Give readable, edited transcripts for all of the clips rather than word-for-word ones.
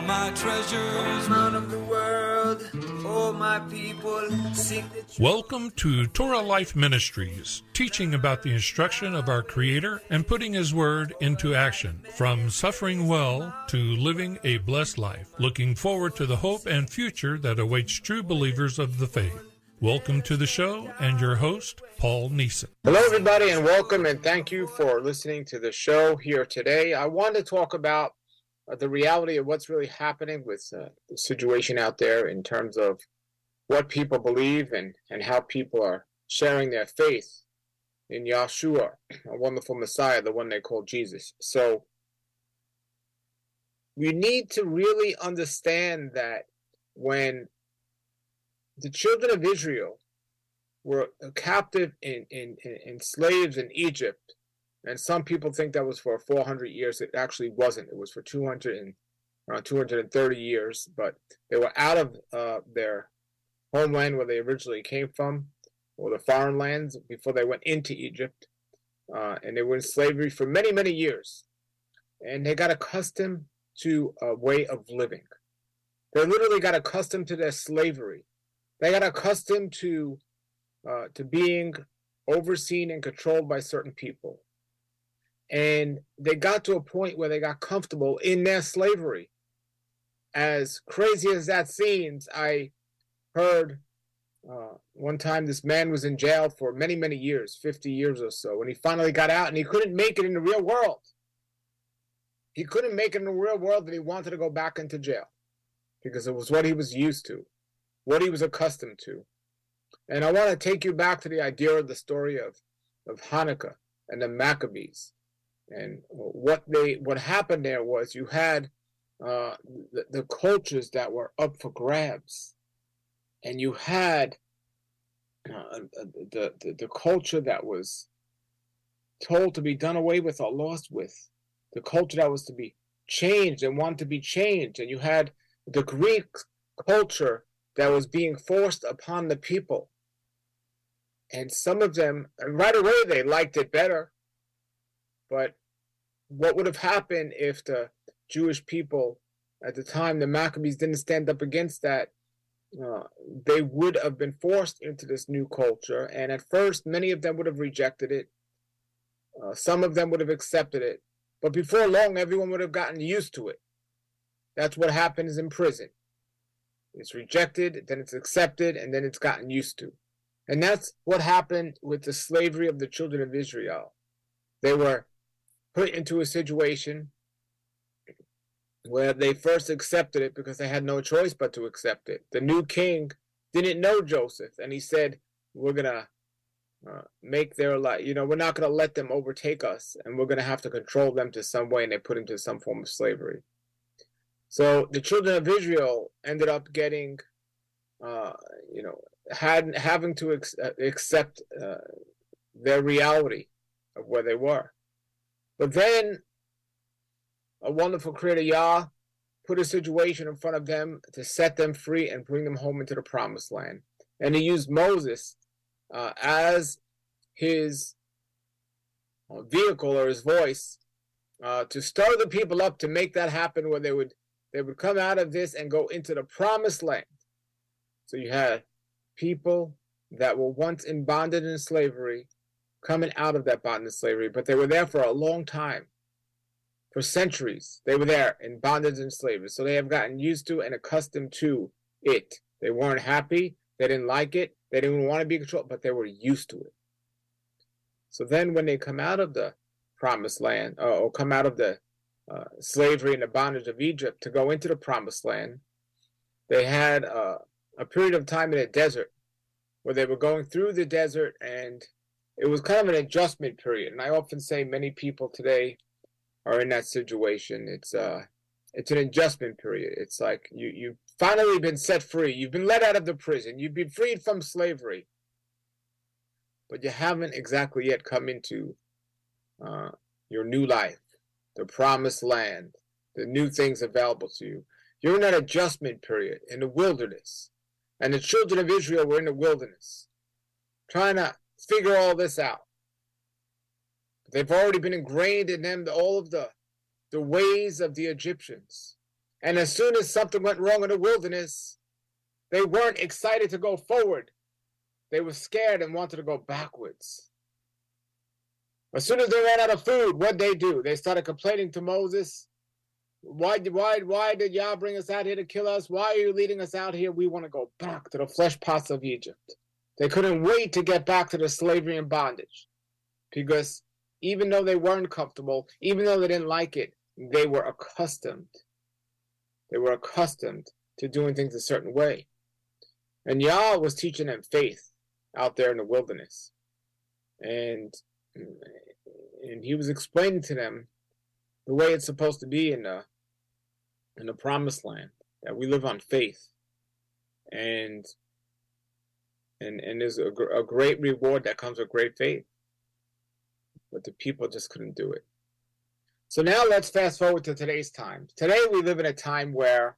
all my treasures. Out of the world, all my people seek the truth. Welcome to Torah Life Ministries, teaching about the instruction of our Creator and putting His Word into action, from suffering well to living a blessed life, looking forward to the hope and future that awaits true believers of the faith. Welcome to the show, and your host, Paul Neeson. Hello, everybody, and welcome, and thank you for listening to the show here today. I want to talk about the reality of what's really happening with the situation out there in terms of what people believe and how people are sharing their faith in Yahshua, a wonderful Messiah, the one they call Jesus. So we need to really understand that when the children of Israel were captive in slaves in Egypt, and some people think that was for 400 years. It actually wasn't. It was for around 230 years. But they were out of their homeland where they originally came from, or the foreign lands, before they went into Egypt. And they were in slavery for many, many years. And they got accustomed to a way of living. They literally got accustomed to their slavery. They got accustomed to being overseen and controlled by certain people. And they got to a point where they got comfortable in their slavery. As crazy as that seems, I heard one time this man was in jail for many, many years, 50 years or so, and he finally got out, and he couldn't make it in the real world. He couldn't make it in the real world, and he wanted to go back into jail because it was what he was used to, what he was accustomed to. And I want to take you back to the idea of the story of Hanukkah and the Maccabees. And what happened there was you had the cultures that were up for grabs. And you had the culture that was told to be done away with or lost with. The culture that was to be changed and wanted to be changed. And you had the Greek culture that was being forced upon the people. And some of them, right away, they liked it better. But what would have happened if the Jewish people at the time, the Maccabees, didn't stand up against that? They would have been forced into this new culture. And at first, many of them would have rejected it. Some of them would have accepted it. But before long, everyone would have gotten used to it. That's what happens in prison. It's rejected, then it's accepted, and then it's gotten used to. And that's what happened with the slavery of the children of Israel. They were put into a situation where they first accepted it because they had no choice but to accept it. The new king didn't know Joseph, and he said, we're going to make their life, we're not going to let them overtake us, and we're going to have to control them to some way, and they put him to some form of slavery. So the children of Israel ended up getting, having to accept their reality of where they were. But then a wonderful Creator, Yah, put a situation in front of them to set them free and bring them home into the promised land. And he used Moses as his vehicle or his voice to stir the people up to make that happen, where they would come out of this and go into the promised land. So you had people that were once in bondage and slavery coming out of that bondage and slavery, but they were there for a long time. For centuries, they were there in bondage and slavery. So they have gotten used to and accustomed to it. They weren't happy. They didn't like it. They didn't want to be controlled, but they were used to it. So then when they come out of the promised land, or come out of the slavery and the bondage of Egypt to go into the promised land, they had a period of time in a desert where they were going through the desert, and it was kind of an adjustment period. And I often say many people today are in that situation. It's an adjustment period. It's like you've finally been set free. You've been let out of the prison. You've been freed from slavery. But you haven't exactly yet come into your new life, the promised land, the new things available to you. You're in that adjustment period in the wilderness. And the children of Israel were in the wilderness, trying to figure all this out. They've already been ingrained in them all of the ways of the Egyptians. And as soon as something went wrong in the wilderness, they weren't excited to go forward. They were scared and wanted to go backwards. As soon as they ran out of food, what'd they do? They started complaining to Moses. Why did Yah bring us out here to kill us? Why are you leading us out here? We want to go back to the flesh pots of Egypt. They couldn't wait to get back to the slavery and bondage. Because even though they weren't comfortable, even though they didn't like it, they were accustomed. They were accustomed to doing things a certain way. And Yah was teaching them faith out there in the wilderness. And he was explaining to them the way it's supposed to be in the promised land, that we live on faith. And there's a great reward that comes with great faith. But the people just couldn't do it. So now let's fast forward to today's time. Today we live in a time where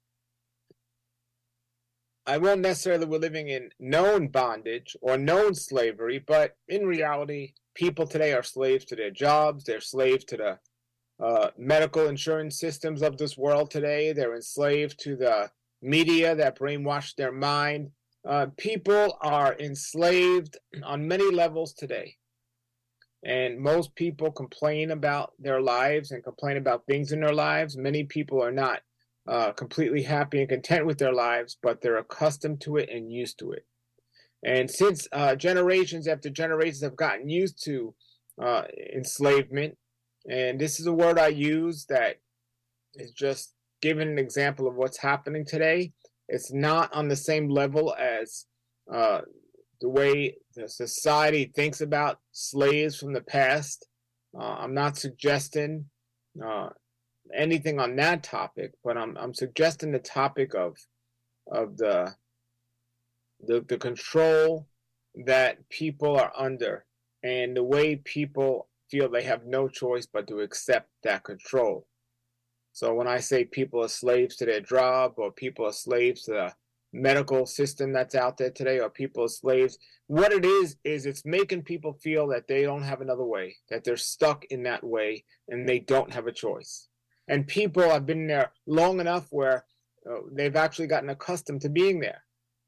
I won't necessarily we're living in known bondage or known slavery, but in reality, people today are slaves to their jobs. They're slaves to the medical insurance systems of this world today. They're enslaved to the media that brainwashed their mind. People are enslaved on many levels today. And most people complain about their lives and complain about things in their lives. Many people are not completely happy and content with their lives, but they're accustomed to it and used to it. And since generations after generations have gotten used to enslavement, and this is a word I use that is just giving an example of what's happening today. It's not on the same level as the way the society thinks about slaves from the past. I'm not suggesting anything on that topic, but I'm suggesting the topic of the control that people are under, and the way people feel they have no choice but to accept that control. So when I say people are slaves to their job, or people are slaves to the medical system that's out there today, or people are slaves, what it is it's making people feel that they don't have another way, that they're stuck in that way and they don't have a choice. And people have been there long enough where they've actually gotten accustomed to being there.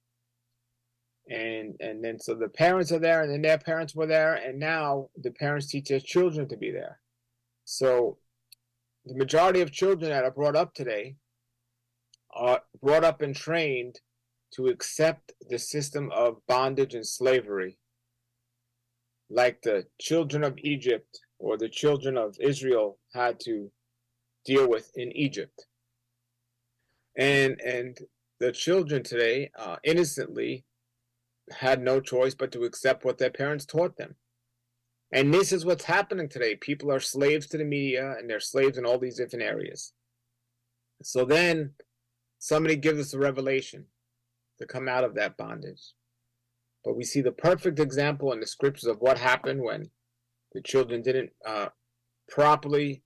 And then so the parents are there, and then their parents were there, and now the parents teach their children to be there. So the majority of children that are brought up today are brought up and trained to accept the system of bondage and slavery, like the children of Egypt or the children of Israel had to deal with in Egypt. And the children today innocently had no choice but to accept what their parents taught them. And this is what's happening today. People are slaves to the media, and they're slaves in all these different areas. So then somebody gives us a revelation to come out of that bondage. But we see the perfect example in the scriptures of what happened when the children didn't properly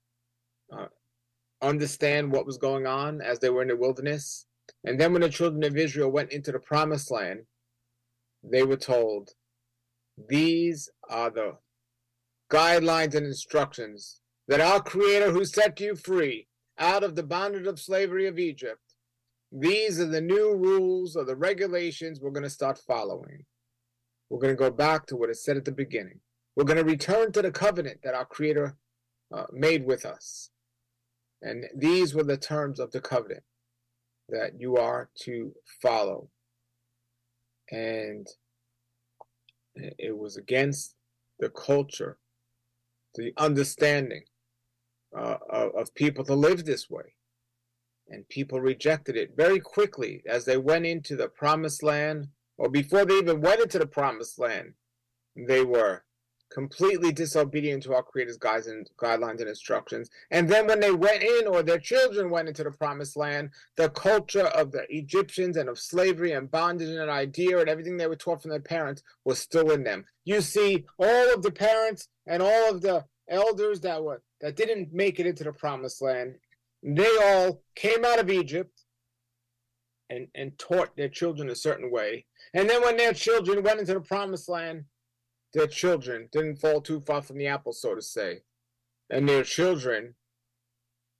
understand what was going on as they were in the wilderness. And then when the children of Israel went into the promised land, they were told, these are the guidelines and instructions that our Creator, who set you free out of the bondage of slavery of Egypt, these are the new rules or the regulations we're going to start following. We're going to go back to what it said at the beginning. We're going to return to the covenant that our Creator made with us. And these were the terms of the covenant that you are to follow. And it was against the culture, the understanding of people to live this way. And people rejected it very quickly as they went into the promised land, or before they even went into the promised land. They were completely disobedient to our Creator's guidelines and instructions. And then when they went in, or their children went into the promised land, the culture of the Egyptians and of slavery and bondage and an idea and everything they were taught from their parents was still in them. You see, all of the parents and all of the elders that didn't make it into the promised land, they all came out of Egypt and taught their children a certain way. And then when their children went into the promised land, their children didn't fall too far from the apple, so to say. And their children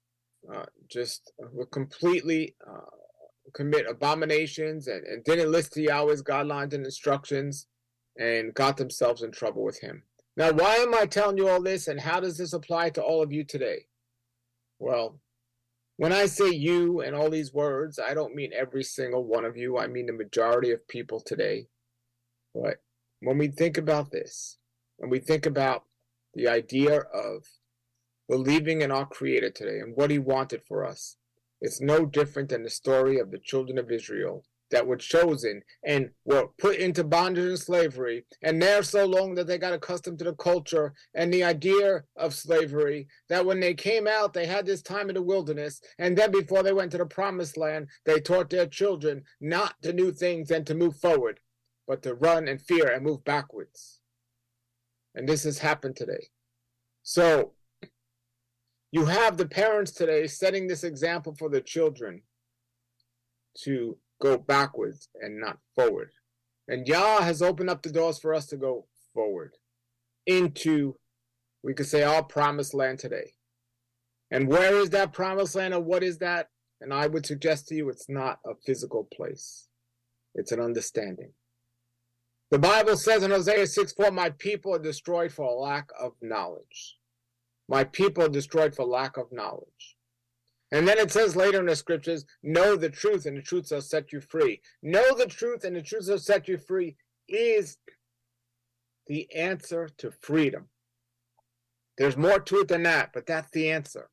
would completely commit abominations and didn't listen to Yahweh's guidelines and instructions and got themselves in trouble with him. Now, why am I telling you all this, and how does this apply to all of you today? Well, when I say you and all these words, I don't mean every single one of you. I mean the majority of people today. But when we think about this, when we think about the idea of believing in our Creator today and what he wanted for us, it's no different than the story of the children of Israel that were chosen and were put into bondage and slavery, and there so long that they got accustomed to the culture and the idea of slavery, that when they came out, they had this time in the wilderness, and then before they went to the promised land, they taught their children not to do things and to move forward, but to run and fear and move backwards. And this has happened today. So you have the parents today setting this example for the children to go backwards and not forward. And Yah has opened up the doors for us to go forward into, we could say, our promised land today. And where is that promised land, or what is that? And I would suggest to you, it's not a physical place. It's an understanding. The Bible says in Hosea 6:4, my people are destroyed for lack of knowledge. My people are destroyed for lack of knowledge. And then it says later in the scriptures, know the truth and the truth shall set you free. Know the truth and the truth shall set you free is the answer to freedom. There's more to it than that, but that's the answer.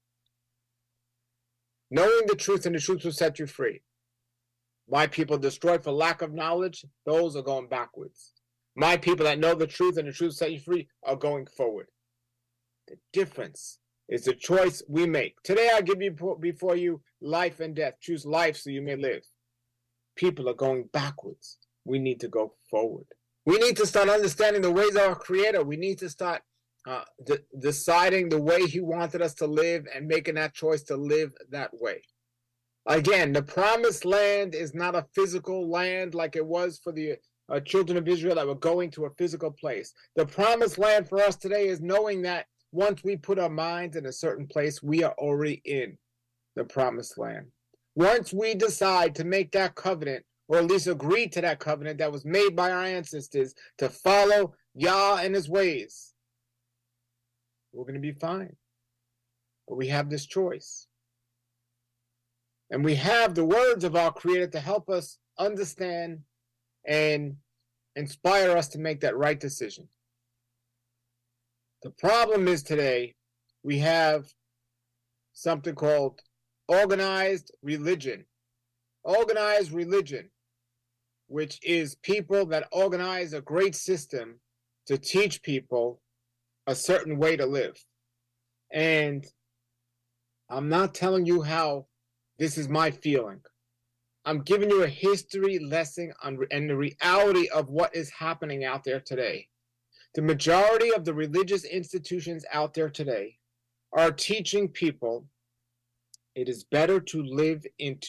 Knowing the truth and the truth will set you free. My people destroyed for lack of knowledge, those are going backwards. My people that know the truth and the truth set you free are going forward. The difference is the choice we make. Today I give you before you life and death. Choose life so you may live. People are going backwards. We need to go forward. We need to start understanding the ways of our Creator. We need to start deciding the way he wanted us to live and making that choice to live that way. Again, the promised land is not a physical land like it was for the children of Israel that were going to a physical place. The promised land for us today is knowing that once we put our minds in a certain place, we are already in the promised land. Once we decide to make that covenant, or at least agree to that covenant that was made by our ancestors to follow Yah and his ways, we're going to be fine. But we have this choice. And we have the words of our Creator to help us understand and inspire us to make that right decision. The problem is today we have something called organized religion. Organized religion, which is people that organize a great system to teach people a certain way to live. And I'm not telling you how this is my feeling. I'm giving you a history lesson and the reality of what is happening out there today. The majority of the religious institutions out there today are teaching people it is better to live in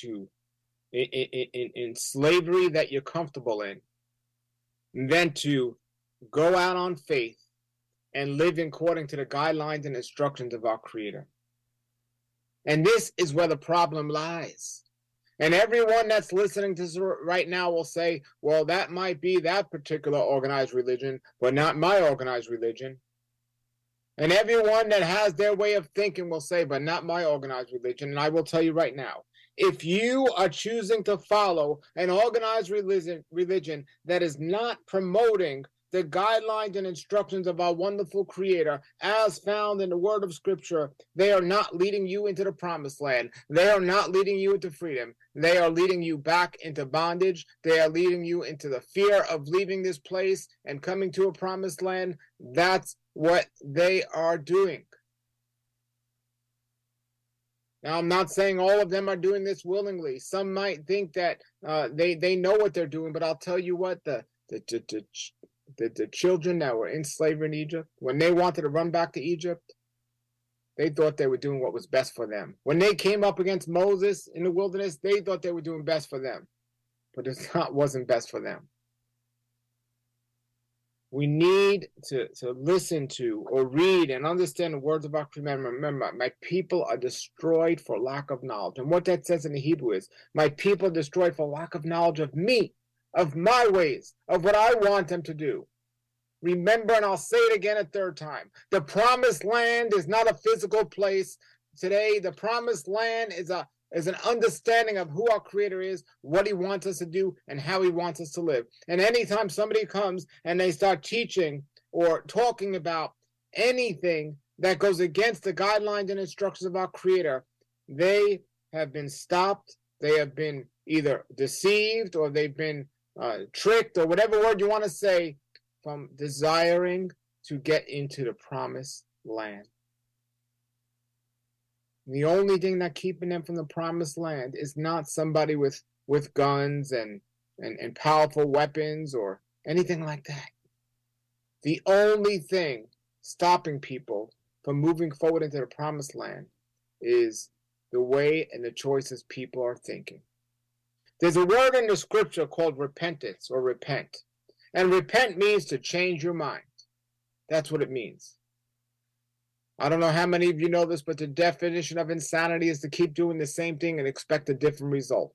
slavery that you're comfortable in than to go out on faith and live according to the guidelines and instructions of our Creator. And this is where the problem lies. And everyone that's listening to this right now will say, well, that might be that particular organized religion, but not my organized religion. And everyone that has their way of thinking will say, but not my organized religion. And I will tell you right now, if you are choosing to follow an organized religion that is not promoting the guidelines and instructions of our wonderful Creator as found in the word of Scripture, they are not leading you into the promised land. They are not leading you into freedom. They are leading you back into bondage. They are leading you into the fear of leaving this place and coming to a promised land. That's what they are doing. Now, I'm not saying all of them are doing this willingly. Some might think that they know what they're doing, but I'll tell you what, the children that were in slavery in Egypt, when they wanted to run back to Egypt, they thought they were doing what was best for them. When they came up against Moses in the wilderness, they thought they were doing best for them. But it wasn't best for them. We need to listen to or read and understand the words of our Creator. Remember, my people are destroyed for lack of knowledge. And what that says in the Hebrew is, my people are destroyed for lack of knowledge of me, of my ways, of what I want them to do. Remember, and I'll say it again a third time, the promised land is not a physical place. Today, the promised land is an understanding of who our Creator is, what He wants us to do, and how He wants us to live. And anytime somebody comes and they start teaching or talking about anything that goes against the guidelines and instructions of our Creator, they have been stopped, they have been either deceived, or they've been tricked, or whatever word you want to say, from desiring to get into the promised land. The only thing that's keeping them from the promised land is not somebody with guns and powerful weapons or anything like that. The only thing stopping people from moving forward into the promised land is the way and the choices people are thinking. There's a word in the scripture called repentance or repent. And repent means to change your mind. That's what it means. I don't know how many of you know this, but the definition of insanity is to keep doing the same thing and expect a different result.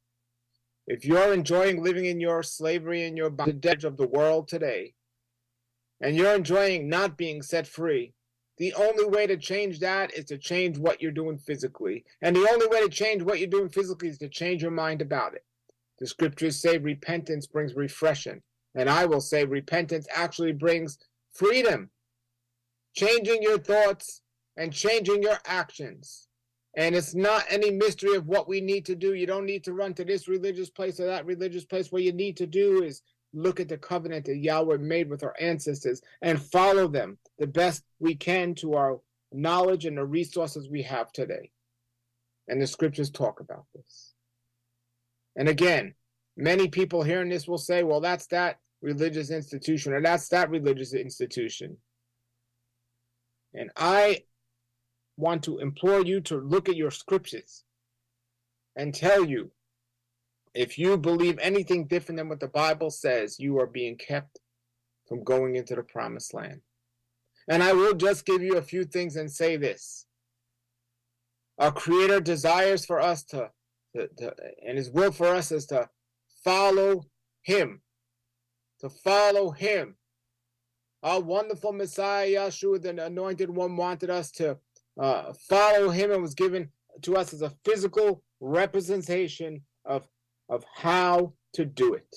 If you're enjoying living in your slavery and your bondage of the world today, and you're enjoying not being set free, the only way to change that is to change what you're doing physically. And the only way to change what you're doing physically is to change your mind about it. The scriptures say repentance brings refreshing. And I will say repentance actually brings freedom. Changing your thoughts and changing your actions. And it's not any mystery of what we need to do. You don't need to run to this religious place or that religious place. What you need to do is look at the covenant that Yahweh made with our ancestors and follow them the best we can to our knowledge and the resources we have today. And the scriptures talk about this. And again, many people hearing this will say, well, that's that religious institution, or that's that religious institution. And I want to implore you to look at your scriptures and tell you, if you believe anything different than what the Bible says, you are being kept from going into the promised land. And I will just give you a few things and say this. Our Creator desires for us and His will for us is to follow Him. To follow Him. Our wonderful Messiah, Yeshua, the Anointed One, wanted us to follow Him, and was given to us as a physical representation of how to do it.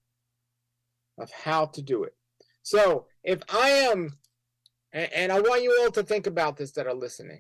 Of how to do it. So, if I am, and I want you all to think about this that are listening.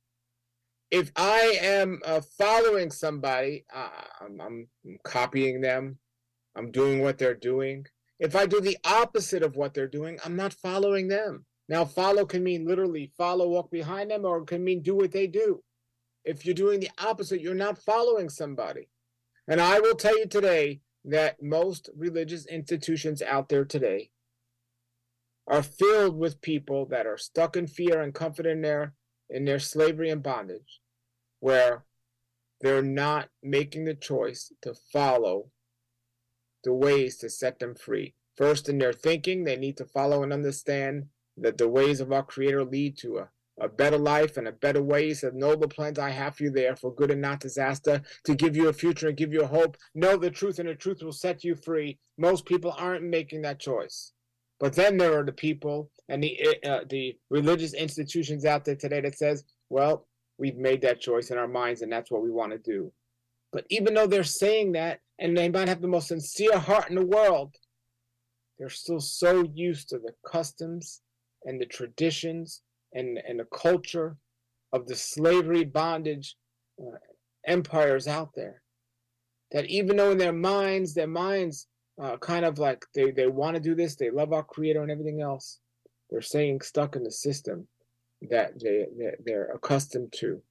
If I am following somebody, I'm copying them, I'm doing what they're doing. If I do the opposite of what they're doing, I'm not following them. Now, follow can mean literally follow, walk behind them, or it can mean do what they do. If you're doing the opposite, you're not following somebody. And I will tell you today that most religious institutions out there today are filled with people that are stuck in fear and comfort in their slavery and bondage, where they're not making the choice to follow the ways to set them free. First, in their thinking, they need to follow and understand that the ways of our Creator lead to a better life and a better way. He said, know the plans I have for you there for good and not disaster, to give you a future and give you a hope. Know the truth, and the truth will set you free. Most people aren't making that choice. But then there are the people and the religious institutions out there today that says, well, we've made that choice in our minds, and that's what we want to do. But even though they're saying that, and they might have the most sincere heart in the world, they're still so used to the customs and the traditions and the culture of the slavery, bondage empires out there, that even though in their minds kind of like they want to do this, they love our Creator and everything else, they're staying stuck in the system that they're accustomed to.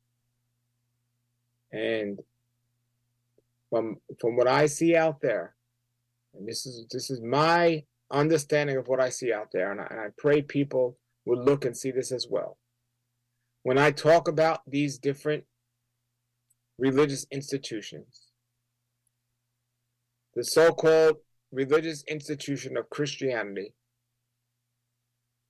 And from what I see out there, and this is my understanding of what I see out there, and I pray people would look and see this as well. When I talk about these different religious institutions, the so-called religious institution of Christianity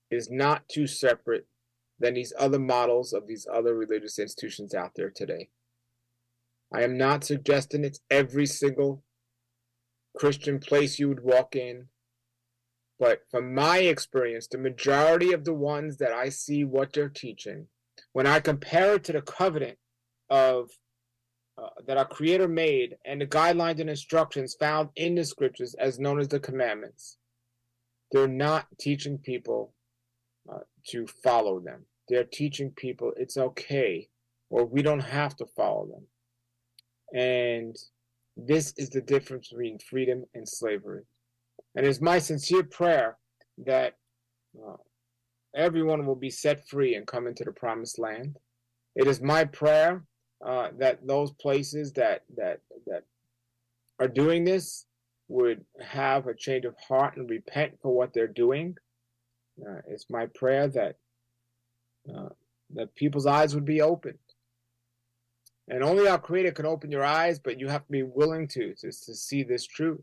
is not too separate than these other models of these other religious institutions out there today. I am not suggesting it's every single Christian place you would walk in, but from my experience, the majority of the ones that I see what they're teaching, when I compare it to the covenant of that our Creator made and the guidelines and instructions found in the scriptures as known as the commandments, they're not teaching people to follow them. They're teaching people it's okay, or we don't have to follow them. And this is the difference between freedom and slavery. And it's my sincere prayer that everyone will be set free and come into the promised land. It is my prayer that those places that are doing this would have a change of heart and repent for what they're doing. It's my prayer that people's eyes would be opened. And only our Creator can open your eyes, but you have to be willing to see this truth.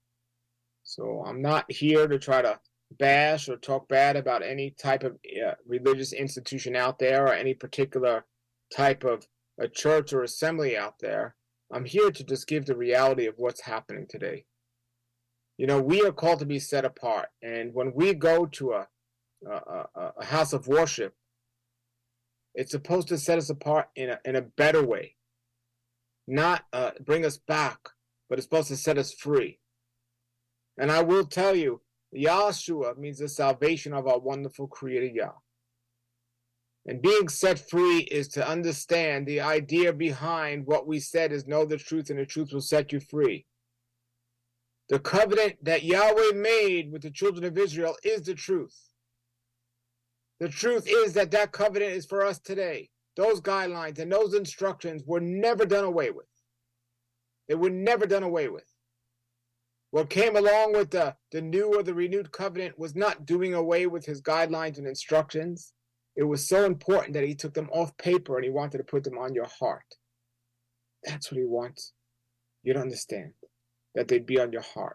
So I'm not here to try to bash or talk bad about any type of religious institution out there or any particular type of a church or assembly out there. I'm here to just give the reality of what's happening today. You know, we are called to be set apart. And when we go to a house of worship, it's supposed to set us apart in a better way. Not bring us back, but it's supposed to set us free. And I will tell you, Yahshua means the salvation of our wonderful Creator Yah. And being set free is to understand the idea behind what we said is know the truth, and the truth will set you free. The covenant that Yahweh made with the children of Israel is the truth. The truth is that that covenant is for us today. Those guidelines and those instructions were never done away with. They were never done away with. What came along with the new or the renewed covenant was not doing away with his guidelines and instructions. It was so important that he took them off paper and he wanted to put them on your heart. That's what he wants you to understand, that they'd be on your heart.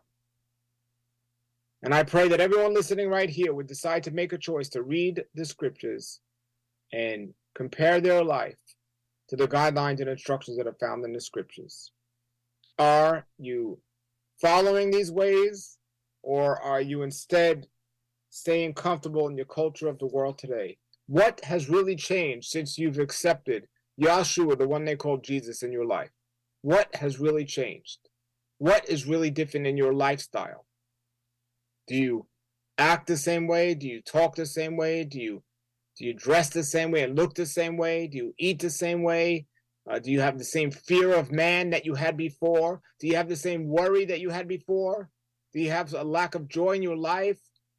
And I pray that everyone listening right here would decide to make a choice to read the scriptures and compare their life to the guidelines and instructions that are found in the scriptures. Are you following these ways, or are you instead staying comfortable in your culture of the world today? What has really changed since you've accepted Yahshua, the one they call Jesus, in your life? What has really changed? What is really different in your lifestyle? Do you act the same way? Do you talk the same way? Do you dress the same way and look the same way? Do you eat the same way? Do you have the same fear of man that you had before? Do you have the same worry that you had before? Do you have a lack of joy in your life?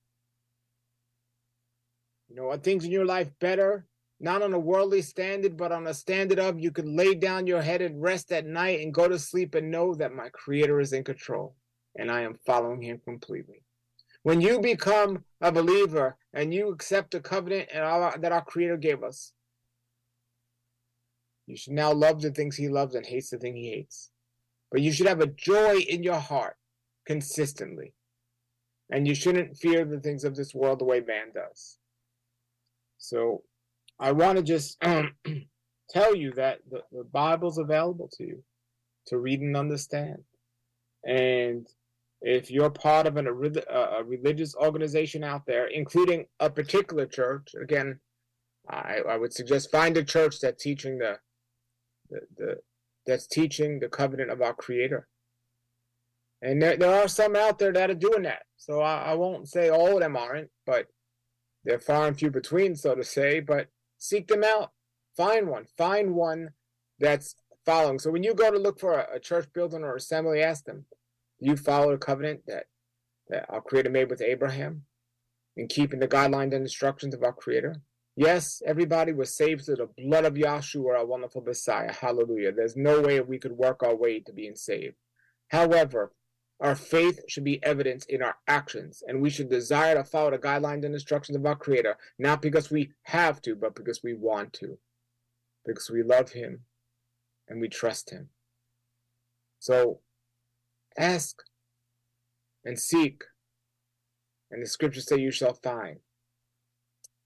You know, are things in your life better? Not on a worldly standard, but on a standard of you can lay down your head and rest at night and go to sleep and know that my Creator is in control and I am following him completely. When you become a believer and you accept the covenant that our Creator gave us, you should now love the things he loves and hates the thing he hates. But you should have a joy in your heart consistently. And you shouldn't fear the things of this world the way man does. So I want to just tell you that the Bible's available to you to read and understand. And if you're part of a religious organization out there, including a particular church, again, I would suggest find a church that's teaching that's teaching the covenant of our Creator. And there are some out there that are doing that. So I won't say all of them aren't, but they're far and few between, so to say. But seek them out. Find one that's following. So when you go to look for a church building or assembly, ask them, do you follow the covenant that our Creator made with Abraham in keeping the guidelines and instructions of our Creator? Yes, everybody was saved through the blood of Yahshua, our wonderful Messiah. Hallelujah. There's no way we could work our way to being saved. However, our faith should be evident in our actions, and we should desire to follow the guidelines and instructions of our Creator, not because we have to, but because we want to, because we love him and we trust him. So ask and seek, and the scriptures say you shall find.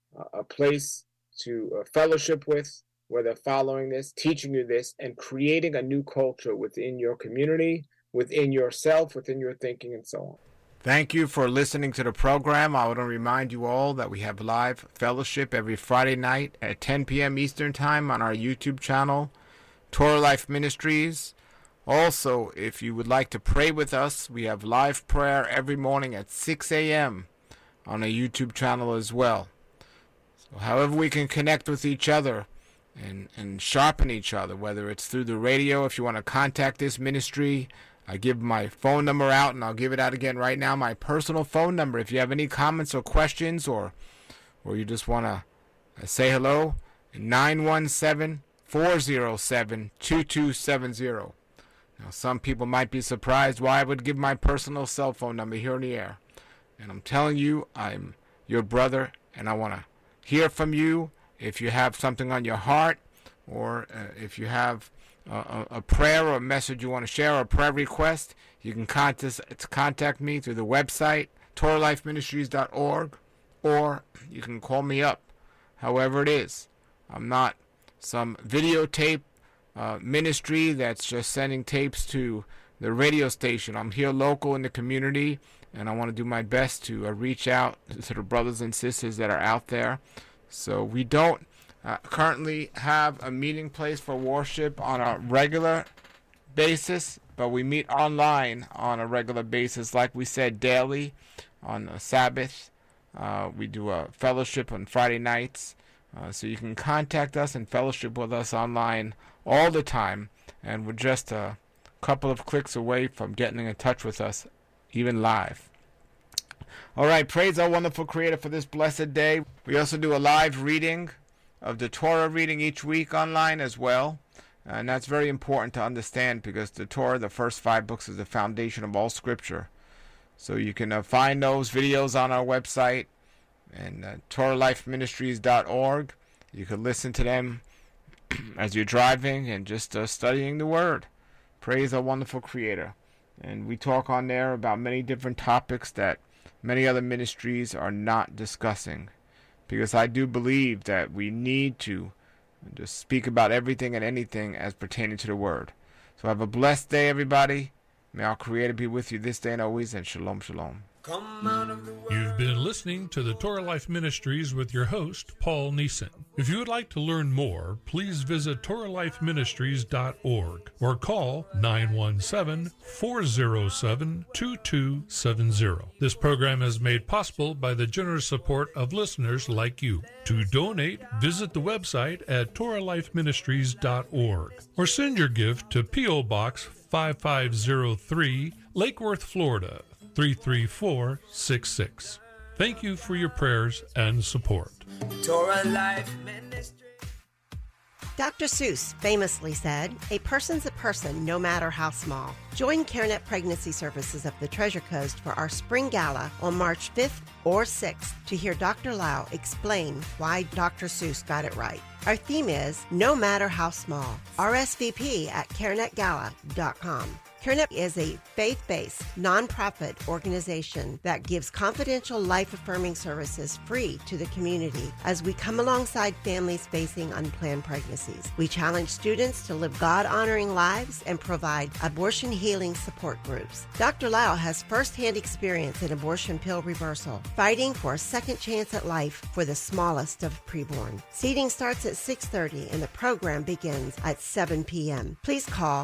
a place to fellowship with, where they're following this, teaching you this, and creating a new culture within your community, within yourself, within your thinking, and so on. Thank you for listening to the program. I want to remind you all that we have live fellowship every Friday night at 10 p.m. Eastern Time on our YouTube channel, Torah Life Ministries. Also, if you would like to pray with us, we have live prayer every morning at 6 a.m. on a YouTube channel as well. So however we can connect with each other and sharpen each other, whether it's through the radio, if you want to contact this ministry, I give my phone number out, and I'll give it out again right now, my personal phone number. If you have any comments or questions, or you just want to say hello, 917-407-2270. Now, some people might be surprised why I would give my personal cell phone number here in the air. And I'm telling you, I'm your brother, and I want to hear from you. If you have something on your heart, or if you have a prayer or a message you want to share, or a prayer request, you can contact me through the website, TorahLifeMinistries.org, or you can call me up, however it is. I'm not some videotape ministry that's just sending tapes to the radio station. I'm here local in the community, and I want to do my best to reach out to the brothers and sisters that are out there. So we don't currently have a meeting place for worship on a regular basis, but we meet online on a regular basis, like we said, daily on Sabbath. We do a fellowship on Friday nights, so you can contact us and fellowship with us online all the time, and we're just a couple of clicks away from getting in touch with us, even live. All right, praise our wonderful Creator for this blessed day. We also do a live reading of the Torah reading each week online as well. And that's very important to understand, because the Torah, the first 5 books, is the foundation of all Scripture. So you can find those videos on our website and TorahLifeMinistries.org. You can listen to them as you're driving and just studying the Word. Praise our wonderful Creator. And we talk on there about many different topics that many other ministries are not discussing, because I do believe that we need to just speak about everything and anything as pertaining to the Word. So have a blessed day, everybody. May our Creator be with you this day and always, and shalom, shalom. You've been listening to the Torah Life Ministries with your host, Paul Neeson. If you would like to learn more, please visit TorahLifeMinistries.org or call 917-407-2270. This program is made possible by the generous support of listeners like you. To donate, visit the website at TorahLifeMinistries.org or send your gift to P.O. Box 5503, Lake Worth, Florida 33466. Thank you for your prayers and support. Torah Life Ministry. Dr. Seuss famously said, "A person's a person, no matter how small." Join CareNet Pregnancy Services of the Treasure Coast for our Spring Gala on March 5th or 6th to hear Dr. Lau explain why Dr. Seuss got it right. Our theme is, No Matter How Small. RSVP at CareNetGala.com. CareNet is a faith-based, nonprofit organization that gives confidential, life-affirming services free to the community as we come alongside families facing unplanned pregnancies. We challenge students to live God-honoring lives and provide abortion healing support groups. Dr. Lau has firsthand experience in abortion pill reversal, fighting for a second chance at life for the smallest of preborn. Seating starts at 6:30 and the program begins at 7 p.m. Please call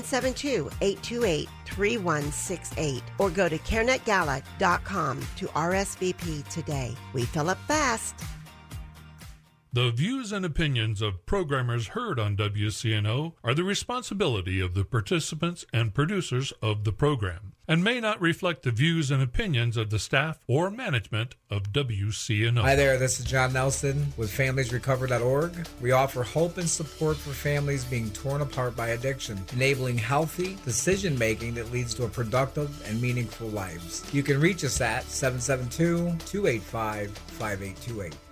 772-828-3168 or go to CareNetGala.com to RSVP today. We fill up fast. The views and opinions of programmers heard on WCNO are the responsibility of the participants and producers of the program, and may not reflect the views and opinions of the staff or management of WCNO. Hi there, this is John Nelson with FamiliesRecover.org. We offer hope and support for families being torn apart by addiction, enabling healthy decision-making that leads to a productive and meaningful lives. You can reach us at 772-285-5828.